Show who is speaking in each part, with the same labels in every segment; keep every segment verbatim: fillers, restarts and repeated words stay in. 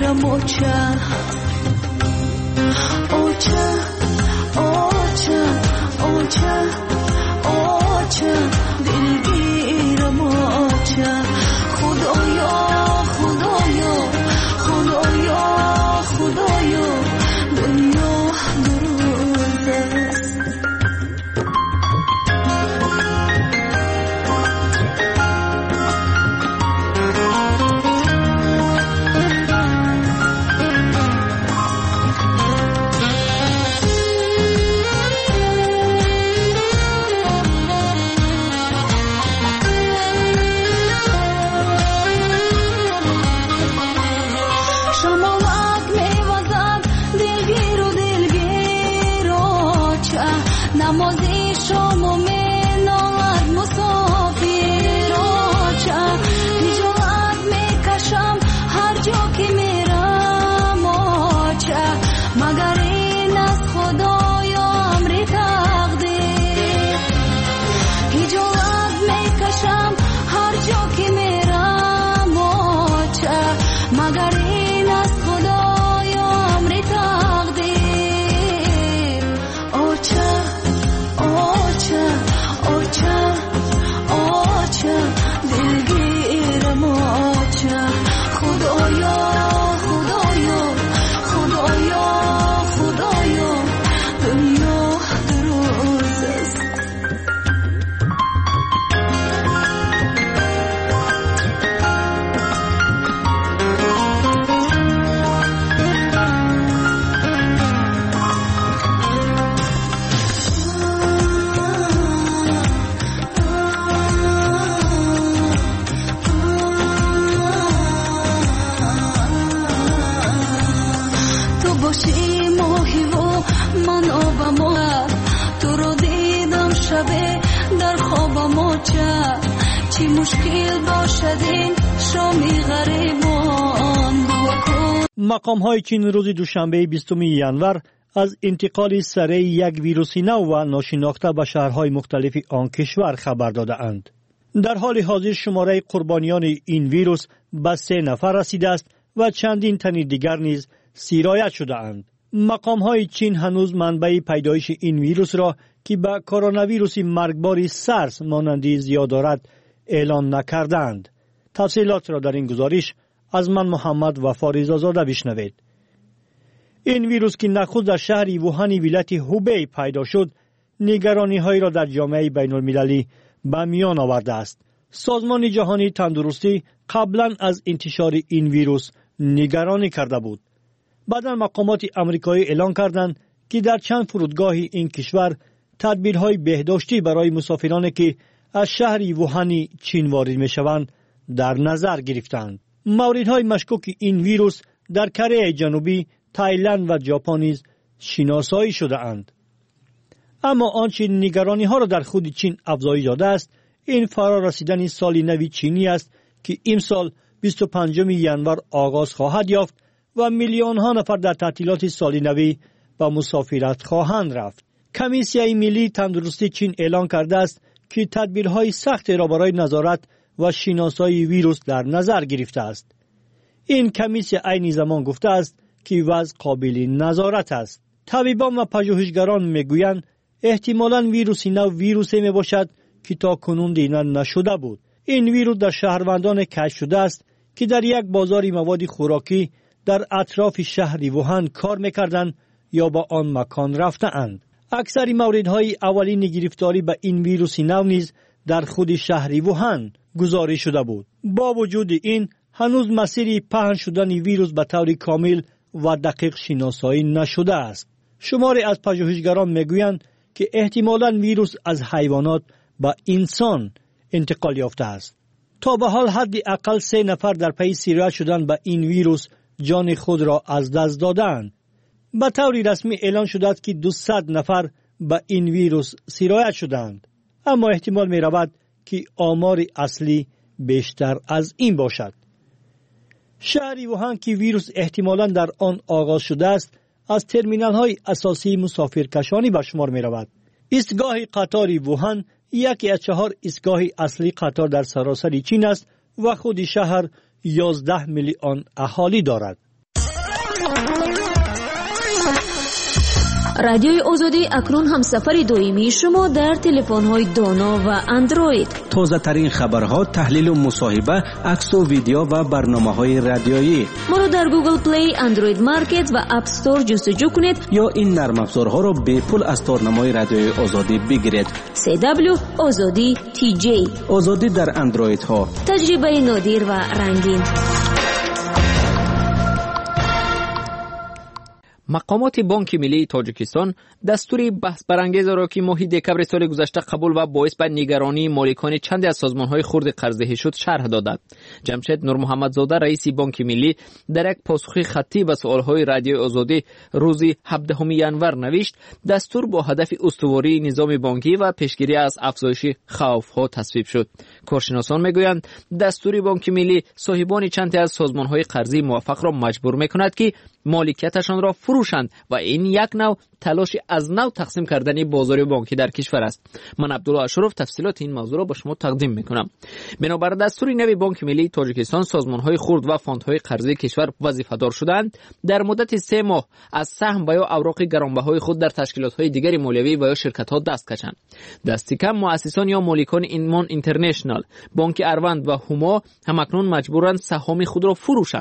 Speaker 1: دلگیرم اوچه اوچه اوچه اوچه اوچه دلگیرم اوچه خدایا خدایا خدایا خدایا دنیا دروزه
Speaker 2: مقام های چین روز دوشنبه بیستم ژانویه از انتقال سریع یک ویروس نو و ناشناخته به شهرهای مختلف آن کشور خبر داده اند. در حال حاضر شماره قربانیان این ویروس به سه نفر رسیده است و چندین تن دیگر نیز سیرایت شده اند. مقام های چین هنوز منبع پیدایش این ویروس را که به کرونا ویروس مرگبار سارس مانندی زیاد دارد اعلان نکردند. تفصیلات را در این گزارش از من محمد وفا رضازاده بشنوید. این ویروس که نخست در شهر ووهان ولایت هوبی پیدا شد، نگرانی های را در جامعه بین المللی به میان آورده است. سازمان جهانی تندرستی قبلا از انتشار این ویروس نگرانی کرده بود. بعدا مقامات آمریکایی اعلان کردند که در چند فرودگاه این کشور تدبیرهای بهداشتی برای مسافرانی که از شهر ووهان چین وارد میشوند در نظر گرفتند. موردهای مشکوک این ویروس در کره جنوبی، تایلند و ژاپن نیز شناسایی شده اند. اما آنچه نگرانی ها را در خود چین افزایش داده است، این فرا رسیدن سال نو چینی است که امسال بیست و پنجم ژانویه آغاز خواهد یافت و میلیون ها نفر در تعطیلات سال نو به مسافرت خواهند رفت. کمیسیون ملی تندرستی چین اعلان کرده است که تدبیرهای سخت را برای نظارت و شناسایی ویروس در نظر گرفته است. این کمیسیون عین زمان گفته است که وضع قابل نظارت است. طبیبان و پژوهشگران میگویند احتمالاً ویروس نو ویروسی می باشد که تا کنون دیده نشده بود. این ویروس در شهروندان کشف شده است که در یک بازار مواد خوراکی در اطراف شهر ووهان کار میکردند یا با آن مکان رفتند. اکثر موردهای اولین گرفتاری به این ویروس نو نیز در خود شهر ووهان گزارش شده بود. با وجود این هنوز مسیر پهن شدن ویروس به طور کامل و دقیق شناسایی نشده است. شماری از پژوهشگران میگویند که احتمالاً ویروس از حیوانات به انسان انتقال یافته است. تا به حال حداقل سه نفر در پی سیرایت شدن به این ویروس جان خود را از دست دادند. به طور رسمی اعلان شده است که دویست نفر به این ویروس سیرایت شدند، اما احتمال می رود که آمار اصلی بیشتر از این باشد. شهر ووهان که ویروس احتمالاً در آن آغاز شده است، از ترمینال های اساسی مسافرکشانی به شمار می رود. ایستگاه قطار ووهان یکی از چهار ایستگاه اصلی قطار در سراسر چین است و خود شهر یازده میلیون اهالی دارد.
Speaker 3: رادیوی آزادی اکنون هم سفر دائمی شما در تلفن‌های دانا و اندروید.
Speaker 4: تازه ترین خبرها، تحلیل و مصاحبه، عکس و ویدیو و برنامه‌های رادیویی.
Speaker 3: ما رو در گوگل پلی، اندروید مارکت و اپ استور جستجو کنید
Speaker 4: یا این نرم افزارها رو به پول از تارنمای رادیوی آزادی بگیرید.
Speaker 3: سی دبلیو آزادی تی جی.
Speaker 4: آزادی در اندروید ها.
Speaker 3: تجربه نادر و رنگین.
Speaker 5: مقامات بانک ملی تاجیکستان دستوری بحث برانگیز را که ماه دکمبر سال گذشته قبول و باعث به نگرانی مالکان چند از سازمان‌های خرد قرضه‌ای شد شرح دادند. جمشید نور محمد زاده رئیس بانک ملی در یک پاسخ خطی به سوال‌های رادیوی آزادی روز هفدهم ژانویه نوشت دستور با هدف استواری نظام بانکی و پیشگیری از افزایش خوف‌ها تصویب شد. کارشناسان میگویند دستوری بانک ملی صاحبان چند از سازمان‌های قرضی موفق را مجبور می‌کند که مالکیتشان را فروشند و این یک نوع تلاش از نو تقسیم کردن بازار بانکی در کشور است. من عبدالله اشرف تفصیلات این موضوع را به شما تقدیم میکنم. بنابر دستور نو بانک ملی تاجیکستان سازمان‌های خرد و فاندهای قرضه کشور وظیفه‌دار شدند در مدت سه ماه از سهم و یا اوراق گرانبهای خود در تشکیلات‌های دیگر مالیوی و یا شرکت‌ها دست کشند. دستی کم مؤسسان یا مالکان ایمان اینترنشنال، بانک اروند و هما همکنون مجبورند سهام خود را فروشند.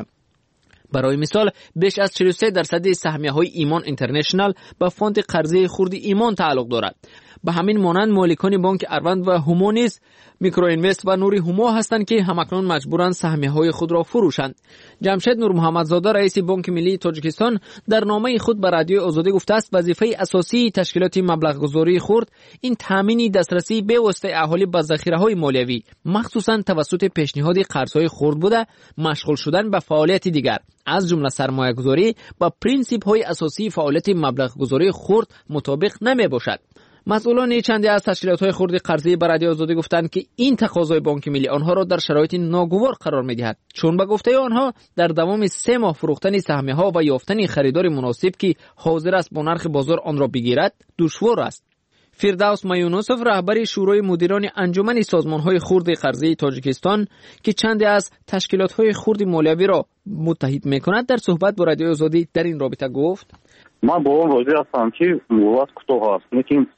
Speaker 5: برای مثال بیش از چهل و سه درصد سهمیه‌های ایمان اینترنشنال به فاند قرضه خرد ایمان تعلق دارد. به همین مانند مالکان بانک اروند و هما نیز میکرو اینوست و نوری هما هستند که همکنون مجبورند سهمیه‌های خود را فروشند. جمشید نور محمد زاده رئیس بانک ملی تاجیکستان در نامه خود به رادیو آزادی گفته است وظیفه اساسی تشکیلات مبلغ گذاری خرد این تامین دسترسی به واسطه اهالی به ذخیره‌های مالیوی مخصوصاً توسط پیشنهاد قرض‌های خرد بوده مشغول شدن به فعالیت دیگر از جمله سرمایه‌گذاری با پرینسیپ‌های اساسی فعالیت مبلغ گذاری خرد مطابق نمی‌باشد. مسئولان چندی از تشکیلات‌های خرد قرضه‌ای به رادیو آزادی گفتند که این تقاضای بانک ملی آنها را در شرایط ناگوار قرار می‌دهد چون به گفته آنها در دوام سه ماه فروختن سهمیه‌ها و یافتن خریدار مناسب که حاضر است با نرخ بازار آن را بگیرد دشوار است. فردوس مایونوسوف رهبر شورای مدیران انجمن سازمان‌های خرد قرضه‌ای تاجیکستان که چند از تشکیلات‌های خرد مالیوی را متحد می‌کند در صحبت با رادیو آزادی در این رابطه گفت
Speaker 6: من با اون راضی هستم که مهلت کوتاه است لیکن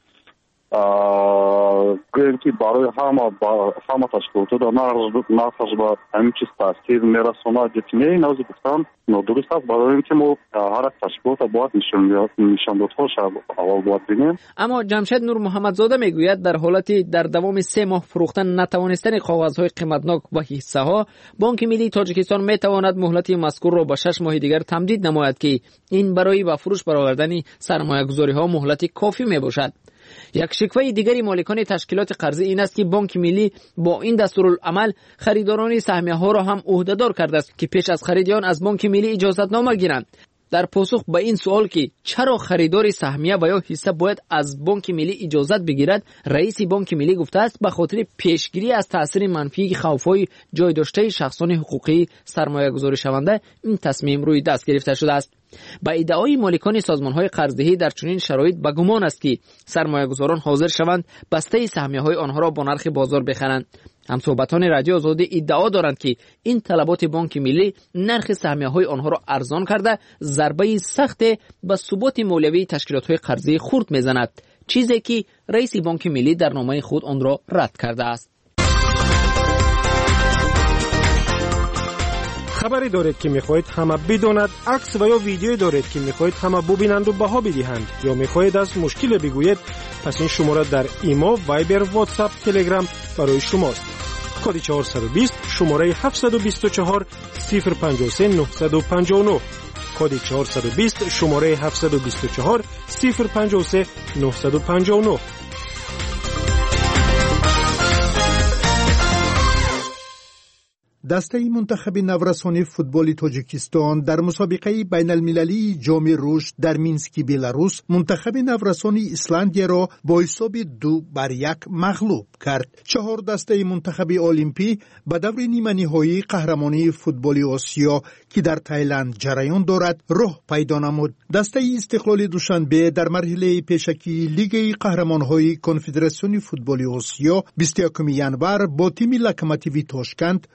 Speaker 6: گرانتی برای همه همه تشکیلات در نرخش به همین چیز تاثیر میرساند جتیمی نوزی گفتم نادرست است برای اینکه ما هر تشکیلات باید نشان دادهاش اول باید بینیم.
Speaker 5: اما جمشید نور محمد زاده میگوید در حالتی در دوام سه ماه فروختن نتوانستن کاغذهای قیمتناک و حصه ها بانک ملی تاجیکستان میتواند مهلت مذکور را به شش ماه دیگر تمدید نماید که این برای به فروش برآوردن سرمایه‌گذاری ها مهلت کافی میباشد. یک شکوه دیگری مالکان تشکیلات قرضه این است که بانک ملی با این دستورالعمل خریداران سهمیه ها را هم عهده‌دار کرده است که پیش از خرید آن از بانک ملی اجازتنامه گیرند. در پاسخ به این سوال که چرا خریدار سهمیه و یا حصه باید از بانک ملی اجازت بگیرد، رئیس بانک ملی گفته است به خاطر پیشگیری از تاثیر منفی خوف‌های جای داشته شخصان حقوقی سرمایه‌گذاری شونده این تصمیم روی دست گرفته شده است. با ادعای مالکان سازمان‌های قرضه‌ای در چنین شرایط به گمان است که سرمایه‌گذاران حاضر شوند بسته سهمیه‌های آنها را با نرخ بازار بخرند. همصحبتان رادیو آزادی ادعا دارند که این طلبات بانک ملی نرخ سهمیه‌های آنها را ارزان کرده ضربه سخت به ثبات مالیوی تشکیلات‌های قرضه‌ای خرد می‌زند، چیزی که رئیس بانک ملی در نامه خود آن را رد کرده است.
Speaker 7: خبری دارید که میخواهید همه بداند، عکس و یا ویدیو دارید که میخواهید همه ببینند و بها بدهند یا میخواهید از مشکل بگویید، پس این شماره در ایما، وایبر، واتساپ، تلگرام برای شماست. کد چهارصد و بیست شماره هفتصد و بیست و چهار صفر پنجاه و سه نهصد و پنجاه و نه. کد چهارصد و بیست شماره هفتصد و بیست و چهار صفر پنجاه و سه نهصد و پنجاه و نه.
Speaker 8: دسته منتخب نورسان فوتبال تاجیکستان در مسابقه بین المللی جام رشد در مینسک بلاروس منتخب نورسان ایسلندیا را با حساب دو بر یک مغلوب کرد. چهار دسته منتخب المپی به دور نیمه نهایی قهرمانی فوتبال آسیا که در تایلند جریان دارد راه پیدا نمود. دسته استقلال دوشنبه در مرحله پیشکی لیگ قهرمانهای کنفدراسیون فوتبال آسیا بیست و یکم ژانویه با تیم لوکوموتیو تاشکند رو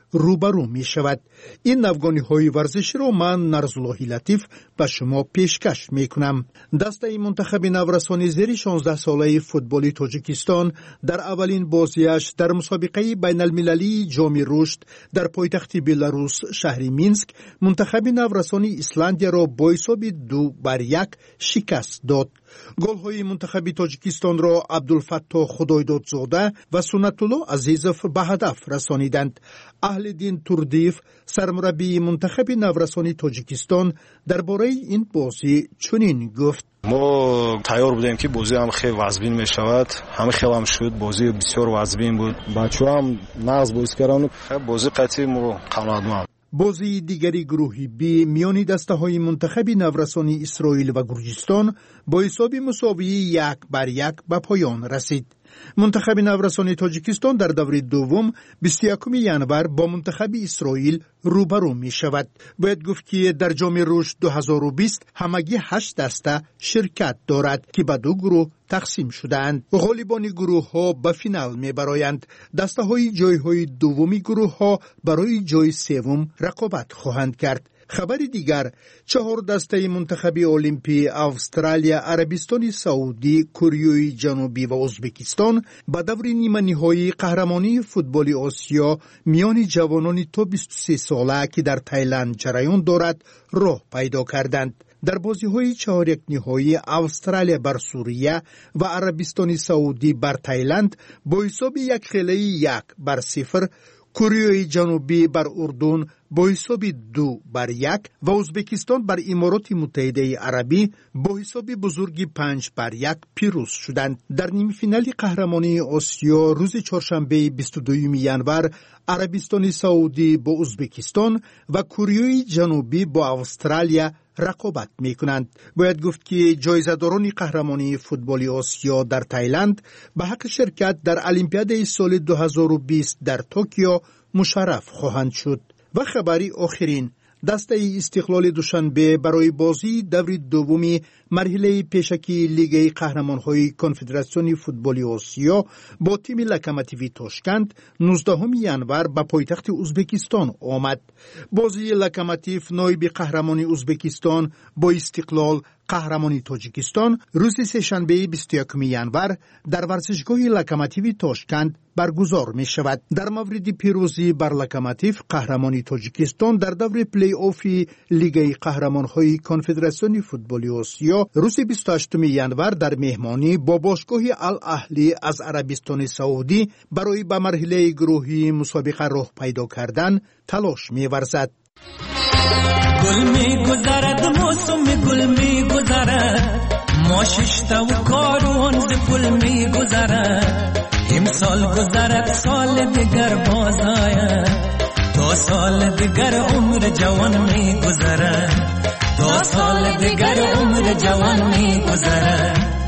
Speaker 8: روبرو می شود. این نوگانی های ورزشی را من نرزاللهی لطیف به شما پیشکش می کنم. دسته منتخب نورسانی زیر شانزده ساله فوتبالی تاجیکستان در اولین بازیش در مسابقه بین المللی جام رشد در پایتخت بلاروس شهر مینسک منتخب نورسانی ایسلندیا را با حساب دو بر یک شکست داد. گل‌های منتخب تاجیکستان را عبدالفتاح خدایدادزاده و سنت الله عزیزов به هدف رسانیدند. اهل دین توردیف سرمربی منتخب نورسانی تاجیکستان درباره این بازی چنین گفت:
Speaker 9: ما تیار بودیم که بازی هم خیلی وزبین می شود. همه خیلی هم شد. بازی بسیار وزبین بود. بچه هم نغز بازی کردن. بازی قطعی ما قناعتمند.
Speaker 8: بازی دیگری گروهی بی میان دسته های منتخب نورسانی اسرائیل و گرجستان با حساب مساوی یک بر یک به پایان رسید. منتخب نورسانی تاجیکستان در دور دوم بیست و یکم ژانویه با منتخب اسرائیل روبرو می شود. باید گفت که در جام رشد دو هزار و بیست همگی هشت دسته شرکت دارد که به دو گروه تقسیم شدند. غالبان گروه ها به فینال می برایند. دسته های جای های دومی گروه ها برای جای سوم رقابت خواهند کرد. خبر دیگر، چهار دسته منتخب المپی استرالیا، عربستان سعودی، کره جنوبی و ازبکستان به دور نیمه نهایی قهرمانی فوتبال آسیا میان جوانان تا بیست و سه ساله که در تایلند جریان دارد راه پیدا کردند. در بازی‌های چهار یک نهایی استرالیا بر سوریه و عربستان سعودی بر تایلند با حساب یک خیلی یک بر صفر، کره جنوبی بر اردن با حساب دو بر یک و ازبکستان بر امارات متحده عربی با حساب بزرگی پنج بر یک پیروز شدند. در نیمه فینال قهرمانی آسیا روز چهارشنبه بیست و دوم ژانویه عربستان سعودی با ازبکستان و کره جنوبی با استرالیا رقابت می کنند. باید گفت که جایزه‌داران قهرمانی فوتبال آسیا در تایلند به حق شرکت در المپیاد سال دو هزار و بیست در توکیو مشرف خواهند شد. و خبری آخرین، دسته استقلال دوشنبه برای بازی دور دومی مرحله پیشکی لیگ قهرمان‌های کنفدراسیون فوتبال آسیا با تیم لوکوموتیو تاشکند نوزدهم ژانویه به پایتخت ازبکستان آمد. بازی لوکوموتیو نایب قهرمان ازبکستان با استقلال قهرمانی تاجیکستان روز سه‌شنبه بیست و یکم ژانویه در ورزشگاه لوکوموتیو تاشکند برگزار می شود. در مورد پیروزی بر لوکوموتیو قهرمانی تاجیکستان در دور پلی آف لیگ قهرمان‌های کنفدراسیون فوتبال آسیا روز بیست و هشتم ژانویه در مهمانی با باشگاه الاهلی از عربستان سعودی برای به مرحله گروهی مسابقه راه پیدا کردن تلاش می ورزد.
Speaker 10: گل می گذرد موسم گل می گذرد ما ششتا و کاروان ز پل می گذرد امسال گذرد سال دیگر باز آید دو سال دیگر عمر جوان می گذرد دو سال دیگر عمر جوان می گذرد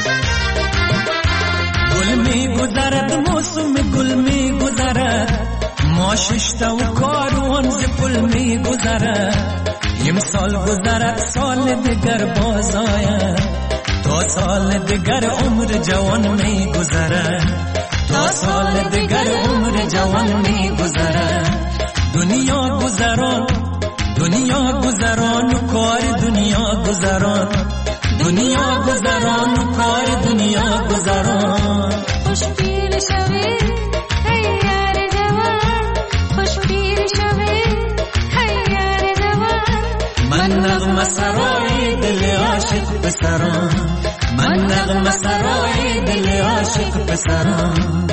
Speaker 10: گل می گذرد موسم گل می گذرد ما ششتا و کاروان ز پل می گذرد امسال گذرد سال دیگر باز آید دو سال دیگر عمر جوان می گذرد دو سال دیگر عمر جوان می گذرد دنیا گذران دنیا گذران و کار دنیا گذران دنیا گذران و کار دنیا گذران
Speaker 1: خوش پیر شوی ای یار جوان خوش پیر شوی ای یار جوان
Speaker 10: من نغمه سرای دل عاشق پسران من نغمه سرای دل عاشق پسران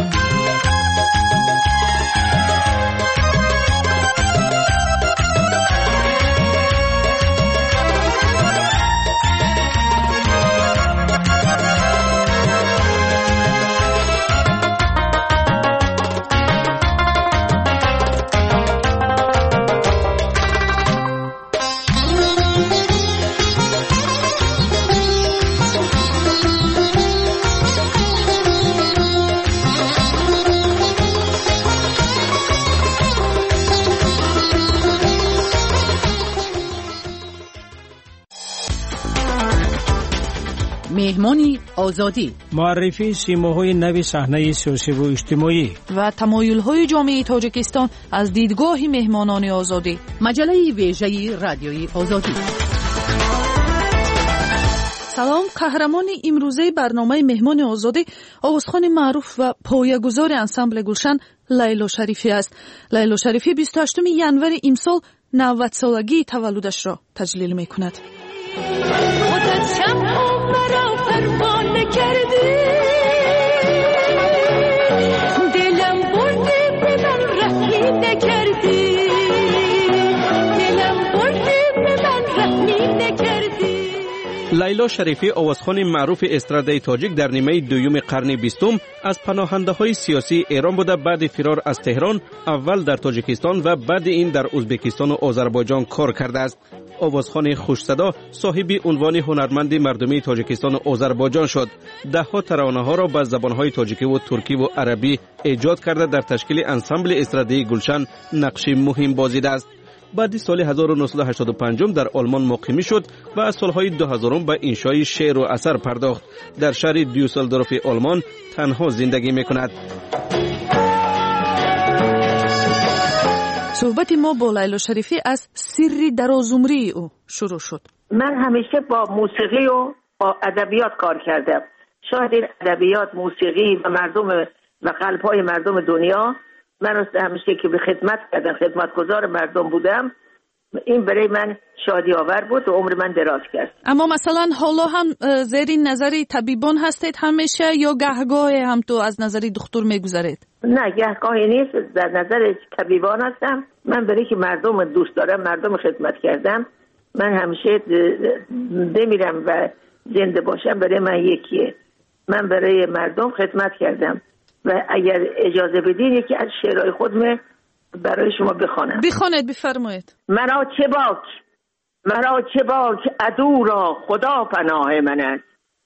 Speaker 11: مهمانی آزادی،
Speaker 12: معرفی سیماهای نوی صحنه سیاسی و اجتماعی
Speaker 13: و تمایل‌های جامعه تاجیکستان از دیدگاه مهمانان آزادی.
Speaker 11: مجله ویژه رادیوی آزادی.
Speaker 13: سلام، قهرمان امروزه برنامه مهمان آزادی آوازخوان معروف و پایه‌گذار انسامبل گلشن لیلا شریفی است. لیلا شریفی بیست و هشتم ژانویه امسال نود سالگی تولدش را تجلیل می‌کند.
Speaker 1: خودت شمع مرا پروانه کردی، دلم بردی به من رحمی نکردی، دلم بردی به من رحمی نکردی.
Speaker 4: لیلا شریفی آوازخوان معروف استرادای تاجیک در نیمه دوم قرن بیستم از پناهنده های سیاسی ایران بوده. بعد فرار از تهران اول در تاجیکستان و بعد این در ازبکستان و آذربایجان کار کرده است. آوازخوان خوش صدا صاحب عنوان هنرمند مردمی تاجیکستان و آذربایجان شد. ده ها ترانه ها را به زبان های تاجیکی و ترکی و عربی ایجاد کرده در تشکیل انسامبل استرادای گلشن نقش مهم بازیده است. بعد سال هزار و نهصد و هشتاد و پنج در آلمان مقیمی شد و از سالهای دو هزار به انشای شعر و اثر پرداخت. در شهر دیوسلدورف آلمان تنها زندگی میکند.
Speaker 13: صحبت ما با لیلا شریفی از سری درازعمری او شروع شد.
Speaker 14: من همیشه با موسیقی و با ادبیات کار کردم. شاید این ادبیات، موسیقی و مردم و قلب‌های مردم دنیا من همیشه که به خدمت کردم، خدمتگزار مردم بودم، این برای من شادی آور بود و عمر من دراز کرد.
Speaker 13: اما مثلا حالا هم زیر نظری طبیبان هستید همیشه یا گهگاه هم تو از نظری دکتر میگذارید؟
Speaker 14: نه، گهگاهی نیست، در نظر طبیبان هستم. من برای که مردم دوست دارم، مردم خدمت کردم، من همیشه بمیرم و زنده باشم برای من یکیه. من برای مردم خدمت کردم و اگر اجازه بدین یکی از شعرهای خودم برای شما بخوانم.
Speaker 13: بخوانید، بفرمایید.
Speaker 14: مرا چه باک، مرا چه باک عدو را خدا پناه من است،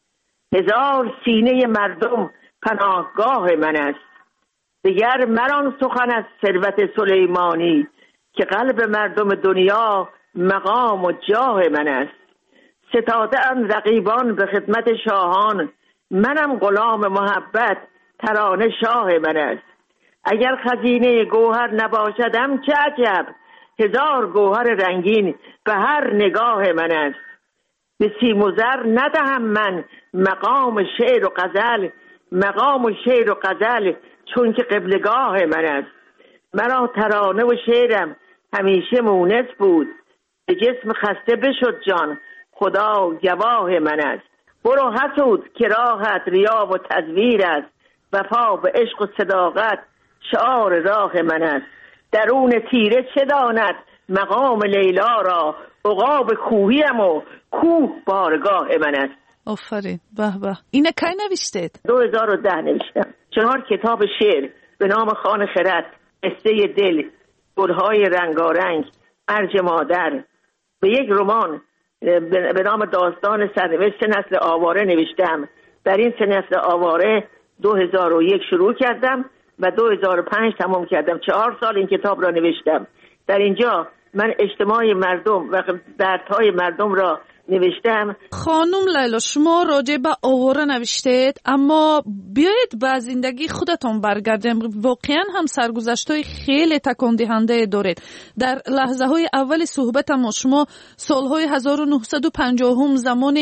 Speaker 14: هزار سینه مردم پناهگاه من است. دیگر مران سخن از ثروت سلیمانی، که قلب مردم دنیا مقام و جاه من است. ستاده ام رقیبان به خدمت شاهان، منم غلام محبت ترانه شاه من است. اگر خزینه گوهر نباشدم چه عجب، هزار گوهر رنگین به هر نگاه من است. به سیم و زر ندهم من مقام شعر و غزل، مقام و شعر و غزل چون که قبلگاه من است. مرا ترانه و شعرم همیشه مونس بود، به جسم خسته بشد جان خدا گواه من است. برو حسود که راحت ریا و تزویر است، وفا به عشق و صداقت شعار راه من است. درون تیره چه داند مقام لیلا را، عقاب کوهیم و کوه بارگاه من است.
Speaker 13: آفرین، به به. اینه کی نوشتید؟
Speaker 14: دو هزار و ده نوشتم. چهار کتاب شعر به نام خان خرد، قصه دل، گلهای رنگارنگ، ارج مادر، به یک رمان به نام داستان سرنوشت سه نسل آواره نوشتم. در این سه نسل آواره دو هزار و یک شروع کردم و دو هزار و پنج تمام کردم. چهار سال این کتاب را نوشتم. در اینجا من اجتماع مردم و دردهای مردم را نوشتم.
Speaker 13: خانم لیلا، شما راجع به آواره نوشتید، اما بیایید به زندگی خودتون برگردیم. واقعا هم سرگذشت‌های خیلی تکان دهنده دارید. در لحظه های اول صحبت ما شما سالهای هزار و نهصد و پنجاه زمان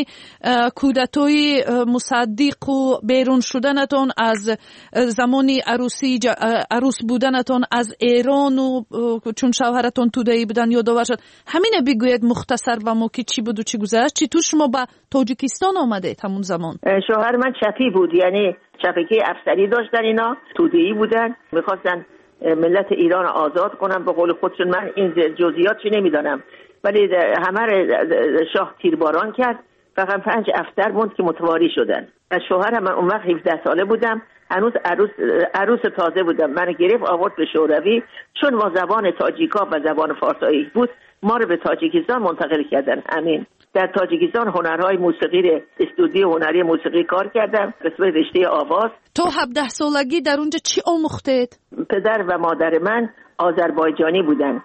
Speaker 13: کودتای مصدق و بیرون شدنتون از زمانی عروسی عروس بودنتون از ایران و چون شوهرتون توده‌ای بودن یادآور شد. همین بگوید مختصر و ما که چی بود و چی گذشت. چی تو شما به تاجیکستان آمده همون زمان؟
Speaker 14: شوهر من چپی بود، یعنی چپکی افسری داشتن، اینا توده‌ای بودن، میخواستن ملت ایران آزاد کنن به قول خودشون. من این جزئیات چی نمیدانم، ولی همه شاه تیرباران کرد. فقط پنج افسر موند که متواری شدن. از شوهرم من اون وقت هفده ساله بودم، هنوز عروس عروس تازه بودم. من گرفت آورد به شوروی، چون ما زبان تاجیکا و زبان فارسی بود ما رو به تاجیکستان منتقل کردن. همین در تاجیکستان هنرهای موسیقی، استودیو هنری موسیقی کار کردم، قسمت رشته آواز.
Speaker 13: تو هفده سالگی در اونجا چی آموختید؟
Speaker 14: پدر و مادر من آذربایجانی بودن.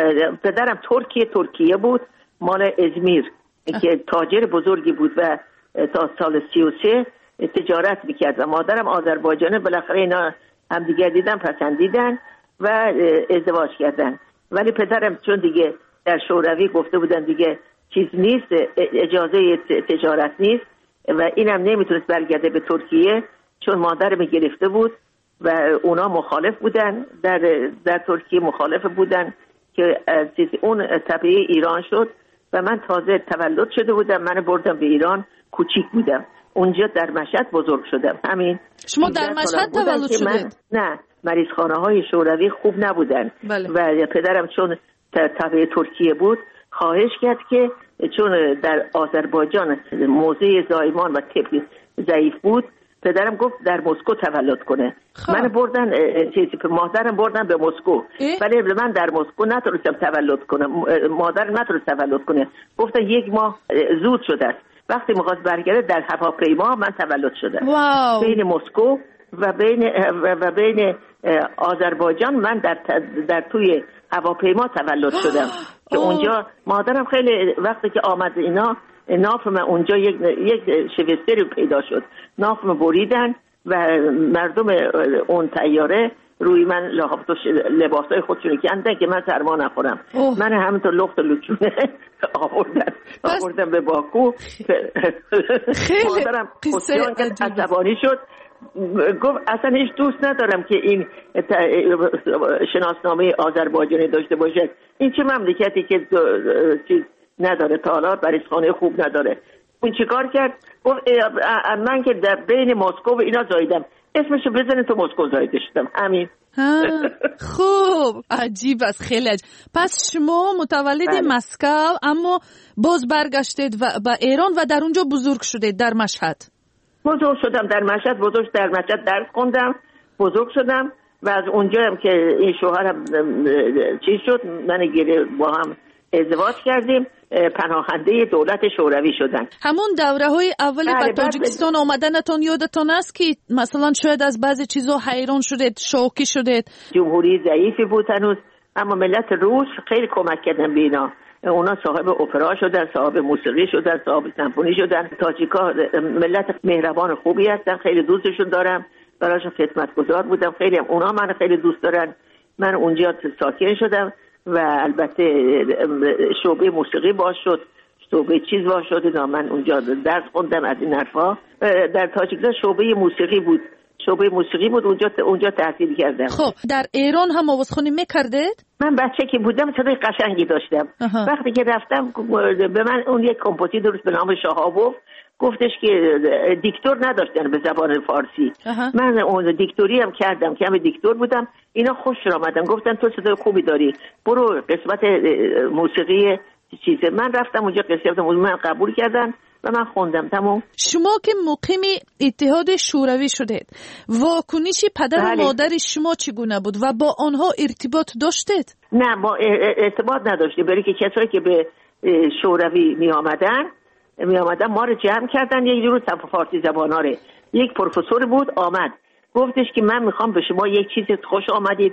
Speaker 14: پدرم ترکیه ترکیه بود، مال ازمیر که تاجر بزرگی بود و تا سال سی و سه تجارت میکرد و مادرم آذربایجانه. بالاخره اینا همدیگر دیدن، پسندیدن و ازدواج کردن. ولی پدرم چون دیگه در شوروی گفته بودن دیگه چیز نیست، اجازه تجارت نیست و اینم نمیتونست برگرده به ترکیه چون مادرم گرفته بود و اونا مخالف بودن، در در ترکیه مخالف بودن که اون تبعه ایران شد و من تازه تولد شده بودم. من بردم به ایران، کوچیک بودم، اونجا در مشهد بزرگ شدم. همین.
Speaker 13: شما در مشهد تولد شدید؟
Speaker 14: نه، مریض خانه های شوروی خوب نبودن. بله. و پدرم چون تبع ترکیه بود خواهش کرد که چون در آذربایجان موضع زایمان و طب ضعیف بود، پدرم گفت در مسکو تولد کنه. خواه. من بردن چیزی مادرم بردن به مسکو، ولی من در مسکو نتونستم تولد کنم. مادر نتونست تولد کنه، گفتن یک ماه زود شده است. وقتی می‌خواست برگرده در هواپیما من تولد شدم.
Speaker 13: واو.
Speaker 14: بین مسکو و بین و بین آذربایجان من در در توی هواپیما تولد شدم که اونجا مادرم خیلی وقتی که آمد اینا نافم اونجا یک یک شوستری پیدا شد، نافم بریدن و مردم اون طیاره روی من لباسای خودشون کندن که من سرما نخورم. اوه. من همینطور لخت لچونه آوردن آوردن به باکو. مادرم خودشون که عصبانی شد، گفت اصلا هیچ دوست ندارم که این شناسنامه آذربایجانی داشته باشه. این چه مملکتی که چیز نداره، تالار بریزخانه خوب نداره. اون چیکار کرد؟ گفت من که در بین مسکو و اینا زاییدم، اسمشو بزنید تو مسکو زاییده شدم. همین.
Speaker 13: خوب، عجیب است، خیلی عجیب. پس شما متولد بله. مسکو اما باز برگشتید و به ایران و در اونجا بزرگ شدید در مشهد.
Speaker 14: بزرگ شدم در مشهد، بزرگ در مشهد درس خوندم، بزرگ شدم و از اونجا هم که این شوهرم چی شد، من گیره با هم ازدواج کردیم، پناهنده دولت شوروی شدن.
Speaker 13: همون دوره های اول به تاجیکستان آمدنتون یادتون است که مثلا شاید از بعضی چیزا حیران شدید، شوکی شدید؟
Speaker 14: جمهوری ضعیفی بود هنوز، اما ملت روس خیلی کمک کردن به اینا. اونا صاحب اپرا شدن، صاحب موسیقی شدن، صاحب سمفونی شدن. تاجیکا ملت مهربان خوبی هستن، خیلی دوستشون دارم، براشون خدمتگزار بودم. خیلی هم اونا من خیلی دوست دارن. من اونجا ساکن شدم و البته شعبه موسیقی باز شد، شعبه چیز باز شد. من اونجا درس خوندم از این حرفا. در تاجیکستان شعبه موسیقی بود، شعبه موسیقی بود، اونجا اونجا تحصیل کردم.
Speaker 13: خب در ایران هم آوازخوانی میکردید؟
Speaker 14: من بچه که بودم صدای قشنگی داشتم. اها. وقتی که رفتم به من اون یک کمپوزیتور به نام شهابوف گفتش که دیکتور نداشتن به زبان فارسی. اها. من اون دیکتوری هم کردم که همه دیکتور بودم. اینا خوش آمدن، گفتن تو صدای خوبی داری، برو قسمت موسیقی چیزه. من رفتم اونجا قسمت موسیقی من قبول کردن و من خوندم. تمام.
Speaker 13: شما که مقیم اتحاد شوروی شدید، واکنش پدر بله. و مادر شما چگونه بود و با آنها ارتباط داشتید؟
Speaker 14: نه، ما ارتباط نداشتیم، برای که کسایی که به شوروی می آمدن می آمدن ما رو جمع کردن. یک جور فارسی زباناره، یک پروفسور بود آمد گفتش که من میخوام به شما یک چیز خوش آمدید،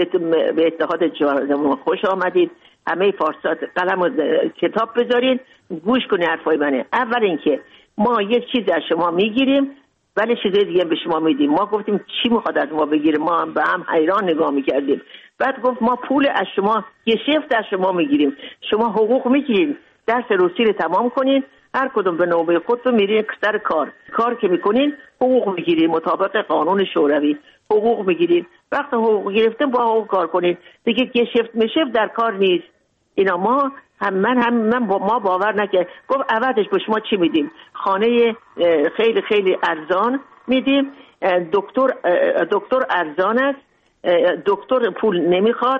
Speaker 14: به اتحاد جوانان خوش آمدید، همه فارسات قلم و کتاب بذارین گوش کنین حرفای منه. اول اینکه ما یک چیز از شما میگیریم ولی چیزای دیگه به شما میدیم. ما گفتیم چی میخواد از ما بگیره؟ ما هم به هم حیران نگاه میکردیم. بعد گفت ما پول از شما یه شفت از شما میگیریم، شما حقوق میگیرین، درس روسی رو تمام کنین، هر کدوم به نوبه خودتون میرین سر کار، کار که میکنین حقوق میگیرین مطابق قانون شوروی، حقوق میگیرین. وقتی حقوق گرفتن با حقوق کار کنین دیگه. یه شفت میشه در کار نیست. اینا ما هم من هم من با ما باور نکرد. گفت عوضش به شما چی میدیم؟ خانه خیلی خیلی ارزان میدیم، دکتر دکتر ارزان است، دکتر پول نمیخواد،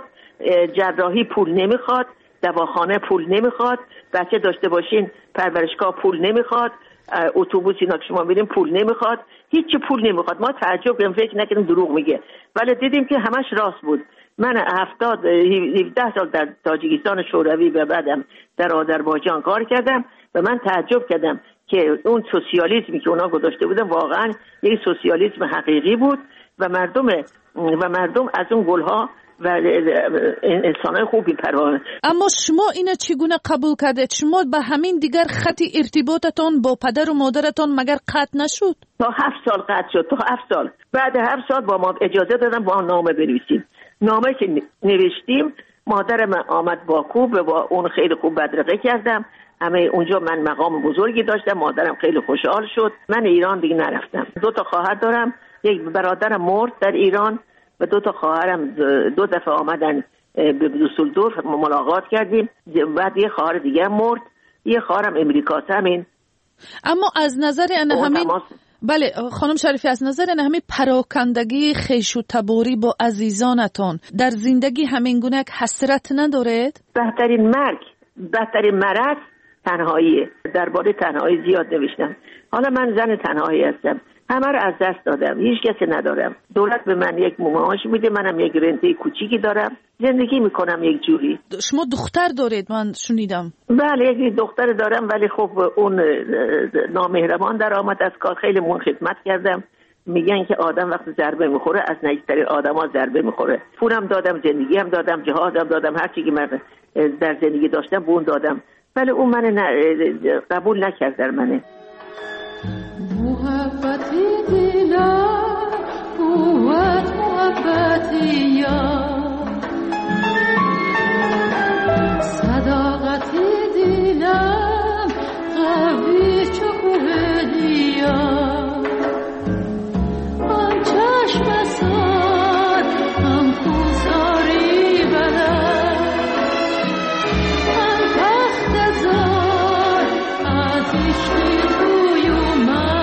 Speaker 14: جراحی پول نمیخواد، دواخانه پول نمیخواد، بچه داشته باشین پرورشگاه پول نمیخواد، اتوبوس اینا که شما میرین پول نمیخواد، هیچ پول نمیخواد. ما تعجب کردیم، فکر نکردیم دروغ میگه، ولی دیدیم که همش راست بود. من هفتاد هفده سال در تاجیکستان شوروی و بعدم در آذربایجان کار کردم و من تعجب کردم که اون سوسیالیسمی که اونا گذاشته بودن واقعا یک سوسیالیسم حقیقی بود و مردم و مردم از اون گلها و انسان‌های خوبی پروانه.
Speaker 13: اما شما اینو چگونه قبول کردید؟ شما به همین دیگر خط ارتباطتان با پدر و مادرتان مگر قطع نشد؟
Speaker 14: تا هفت سال قطع شد، تا هفت سال. بعد هفت سال با ما اجازه دادن با نامه بنویسیم. نامه که نوشتیم مادرم آمد باکو و با اون خیلی خوب بدرقه کردم. همه اونجا من مقام بزرگی داشتم، مادرم خیلی خوشحال شد. من ایران دیگه نرفتم. دو تا خواهر دارم، یک برادرم مرد در ایران و دو تا خواهرم دو دفعه آمدن به دوسلدورف ملاقات کردیم. بعد یه خواهر دیگه مرد، یه خواهرم امریکاست همین.
Speaker 13: اما از نظر ان همین بله خانم شریفی، از نظر ان همین پراکندگی خیش و تباری با عزیزانتان در زندگی همین گونه حسرت ندارید؟
Speaker 14: بهترین مرگ، بهترین مرض تنهاییه. درباره تنهایی زیاد نوشتم. حالا من زن تنهایی هستم، همه رو از دست دادم، هیچ کسی ندارم. دولت به من یک معاش میده، منم یک رنته کوچیکی دارم، زندگی میکنم یک جوری.
Speaker 13: شما دختر دارید من شنیدم؟
Speaker 14: بله یک دختر دارم، ولی خب اون نامهربان در آمد از کار. خیلی مون خدمت کردم. میگن که آدم وقتی ضربه میخوره از نزدیکترین آدما ضربه میخوره. پولم دادم، زندگی هم دادم، جهادم دادم، هر چیزی که من در زندگی داشتم به اون دادم، ولی اون من قبول نکرد در منه.
Speaker 1: محبتی دلم قوت محبتی یار، صداقتی دلم قوی چو کوه دیار، آن چشم سار هم کوزاری بلد، آن تخت زار از عشقی توی اومد،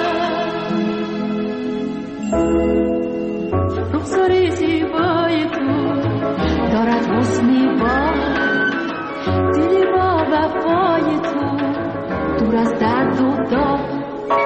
Speaker 1: رخساری زیبای تو دارد حسنی با دلی با وفای تو دور از درد و داغ.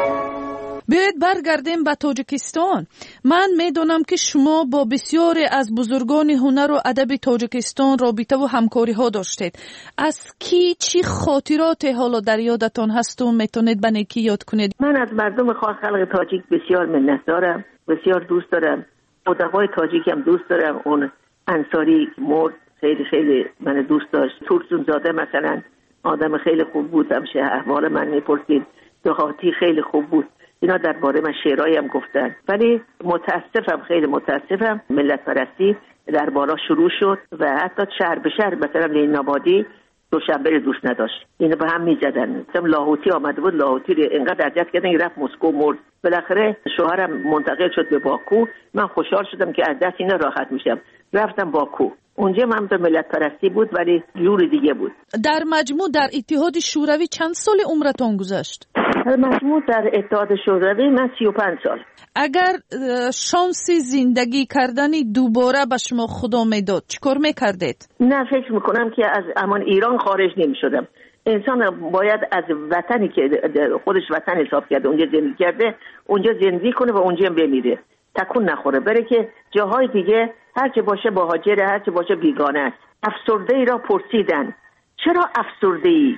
Speaker 13: بیایید برگردیم به تاجیکستان. من میدونم که شما با بسیاری از بزرگان هنر و ادب تاجیکستان رابطه و همکاری ها داشتید. از کی چی خاطرات حالا در یادتان هست و میتونید به نیکی یاد کنید؟
Speaker 14: من از مردم خلق تاجیک بسیار منتدارم، بسیار دوست دارم. ادبای تاجیک هم دوست دارم. اون انصاری مرد خیلی خیلی من دوست داشت. ترکزون زاده مثلا آدم خیلی خوب بود، همشه احوال من میپرسید. دهاتی خیلی خوب بود. اینا درباره من شعرایی هم گفتن. ولی متاسفم، خیلی متاسفم، ملت پرستی درباره شروع شد و حتی شهر به شهر مثلا لین آبادی دوشنبه رو دوست نداشت. اینو به هم میزدن. مثلا لاهوتی آمده بود، لاهوتی رو اینقدر اذیت کردن که رفت مسکو مرد. بالاخره شوهرم منتقل شد به باکو. من خوشحال شدم که از دست اینا راحت میشم. رفتم باکو. اونجا هم به ملت پرستی بود ولی جور دیگه بود.
Speaker 13: در مجموع در اتحاد شوروی چند سال عمرتون گذشت؟
Speaker 14: در مجموع در اتحاد شوروی من سی و پنج سال.
Speaker 13: اگر شانس زندگی کردنی دوباره به شما خدا میداد چیکار میکردید؟
Speaker 14: نه فکر میکنم که از امان ایران خارج نمیشدم. انسان باید از وطنی که خودش وطن حساب کرده اونجا زندگی کرده اونجا زندگی کنه و اونجا بمیره، تکون نخوره، بره که جاهای دیگه هر چه باشه مهاجر، هر چه باشه بیگانه است. افسرده ای را پرسیدن چرا افسرده ای؟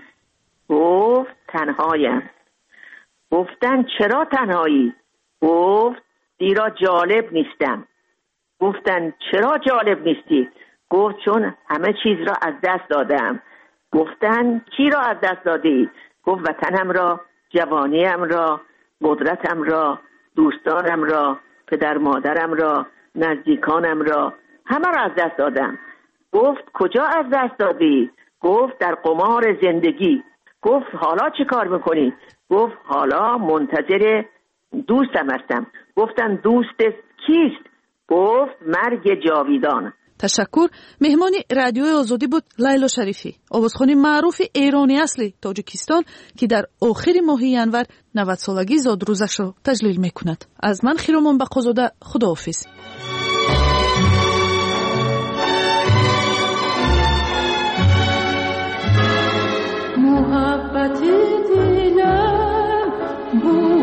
Speaker 14: گفت تنهایم. گفتن چرا تنهایی؟ گفت زیرا جالب نیستم. گفتن چرا جالب نیستی؟ گفت چون همه چیز را از دست دادم. گفتن چی را از دست دادی؟ گفت وطنم را، جوانیم را، قدرتم را، دوستانم را، پدر مادرم را، نزدیکانم را، همه را از دست دادم. گفت کجا از دست دادی؟ گفت در قمار زندگی. گفت حالا چی کار میکنی؟ گفت حالا منتظر دوستم هستم. گفتن دوست کیست؟ گفت مرگ جاویدان.
Speaker 13: تشکر. مهمانی رادیوی آزادی بود لیلا شریفی، آوازخوان معروف ایرانی اصلی تاجیکستان که در آخر ماه ینور نود سالگی زاد روزش را تجلیل میکند. از من خیرامان بقازاده، خداحافظ.
Speaker 1: محبتی دلم